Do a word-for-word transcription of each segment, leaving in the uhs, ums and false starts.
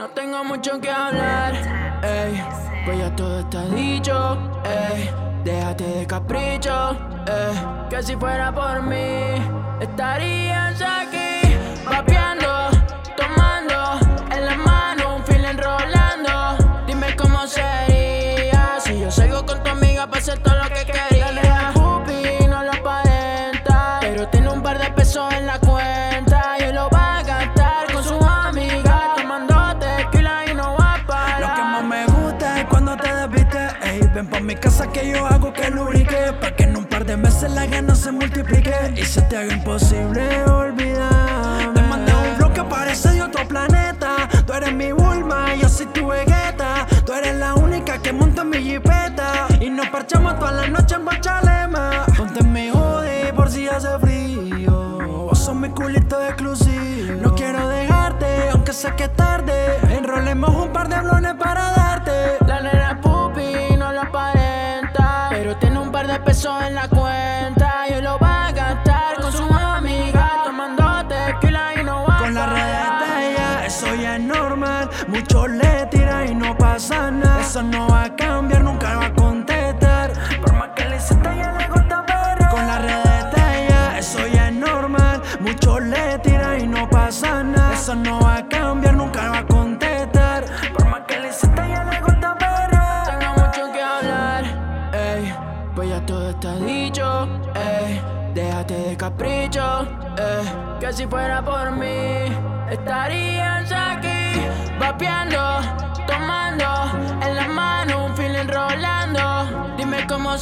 No tengo mucho que hablar, ey, pues ya todo está dicho, ey. Déjate de capricho, ey, que si fuera por mí estarías aquí, vapeando, tomando, en la mano un feeling rolando. Dime cómo sería si yo salgo con tu amiga para hacer todo lo que quería. La nena pupi no lo aparenta, pero tiene un par de pesos en la cuenta y lo va a gastar con su amiga, tomando tequila y no va a parar. Lo que más me gusta es cuando te desvistes, ey. Ven pa' mi casa que yo hago que lubrique, pa' que en un par de meses la gana se multiplique y se te haga imposible olvidar. Te mandé un flow que parece de otro planeta. Tú eres mi Bulma y yo soy tu Vegeta. Tú eres la única que monta en mi jipeta y nos parchamos toda la noche en Bochalema. Ponte en mi hoodie por si hace frío. Vos sos mi culito exclusivo. No quiero dejarte, aunque sé que es tarde. Enrolemos un par de blones para darte. La nena pupi no lo aparenta, pero tiene un par de pesos en la cuenta y hoy lo va a gastar con su amiga, tomando tequila y no va a Con las redes parar. de ella, eso ya es normal. Muchos le tiran y no pasa nada. Eso no va a cambiar, nunca va a contestar. Por más que le hiciste, ella le gusta perrear. Con las redes de ella, eso ya es normal. Muchos le tiran y no pasa nada. Eso no va a cambiar, nunca va a contestar. Por más que le hiciste, ella le gusta perrear. Tengo mucho que hablar, ey, pues ya todo está dicho, ey. Déjate de capricho, ey, que si fuera por mí estarías aquí, vapeando, tomando, en la mano un feeling rolando. Dime cómo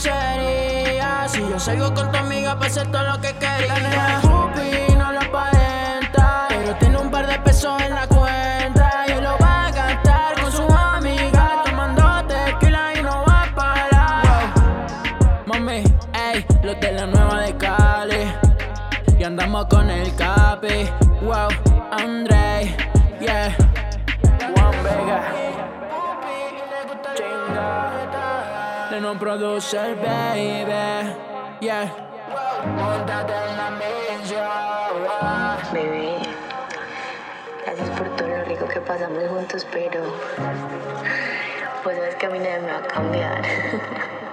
sería si yo salgo con tu amiga para hacer todo lo que quería. La nena pupi no lo aparenta, pero tiene un par de pesos en la cuenta y hoy lo va a gastar con su amiga, tomando tequila y no va a parar. Wow. Mami, ey, los de la nueva de Cali y andamos con el Capi. Wow, Andre, yeah, Juan Vega, chinga, de no producer, baby, yeah. Móntate en la misión. Bebé, gracias por todo lo rico que pasamos juntos, pero pues sabes que a mí nadie me va a cambiar.